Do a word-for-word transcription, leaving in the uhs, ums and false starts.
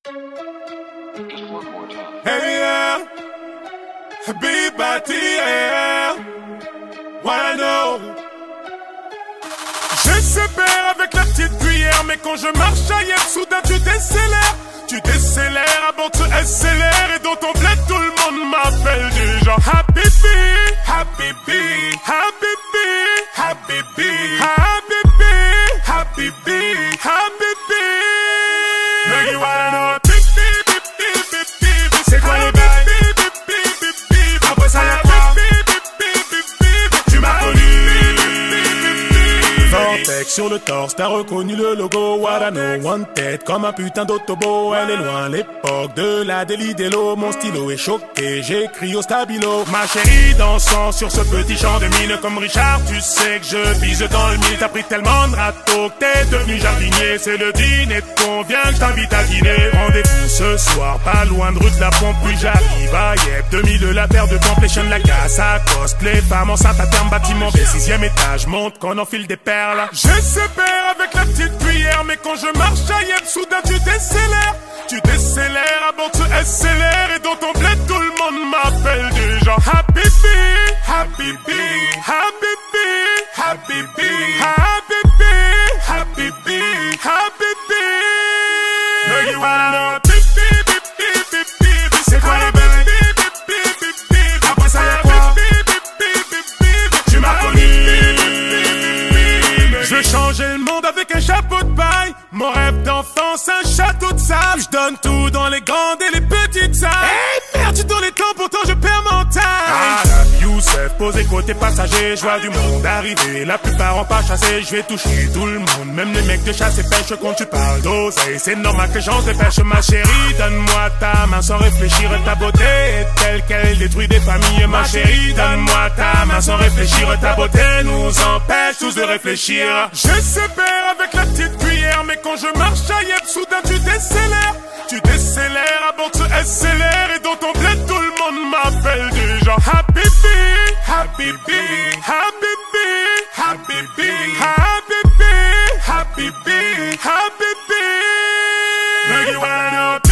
Hey yeah, Big Batty, yeah, wanna know. Je sépare avec la petite cuillère, mais quand je marche ailleurs, soudain tu décélères. Tu décélères, avant tu accélères, et dans ton bled tout le monde m'appelle du genre Happy Bee, Happy Bee, Happy Bee, Happy Bee, Happy Bee, Happy Bee, Happy Bee. Make you wanna know. C'est quoi les bails? Après ça y'a quoi? Tu m'as connu. Vortex sur le torse, t'as reconnu le logo. What I know, one tête comme un putain d'autobo. Elle est loin l'époque de la délit d'Elo. Mon stylo est choqué, j'écris au stabilo. Ma chérie dansant sur ce petit champ de mine. Comme Richard, tu sais que je vise dans le mille. T'as pris tellement de râteaux que t'es devenu jardinier. C'est le dîner de con, viens que je t'invite à dîner. Rendez-vous ce soir, pas loin de rue de la pompe. Puis j'arrive à Yep, deux mille la paire de complétion, la casse à cosplay. Femme enceinte à terme, bâtiment B, sixième étage. Monte qu'on enfile des perles. Je sépare avec la petite cuillère, mais quand je marche à Yep, soudain tu décélères. Tu décélères, avant tu accélères, et dans ton bled tout le monde m'appelle du genre Happy Bee, Happy Bee, Happy Bee, Happy Bee, Happy Bee, Happy Bee, Happy Bee. Make you wanna know. C'est quoi les bails? Après ça y'a quoi? Tu m'as connu. Je veux changer le monde avec un chapeau de paille. Mon rêve d'enfance, un château de sable. Je donne tout dans les grandes et les petites salles. Hey merde, tu tournes les temps, pourtant je perds mon time. Ah, Youssef, posé côté passager. Je vois du monde arriver, la plupart ont pas chassé. Je vais toucher tout le monde, même les mecs de chasse et pêche. Quand tu parles d'oseille, c'est normal que j'en dépêche. Ma chérie, donne-moi ta main sans réfléchir. Ta beauté est telle qu'elle détruit des familles. Ma chérie, donne-moi ta main sans réfléchir. Ta beauté nous empêche tous de réfléchir. Je sépare avec la petite cuillère, mais quand je marche à Yep, soudain tu décélères. Tu décélères, avant tu accélères, et dans ton bled tout le monde m'appelle du genre Happy Bee, Happy Bee, Happy Bee, Happy Bee, Happy Bee, Happy Bee, Happy Bee. Make you wanna know.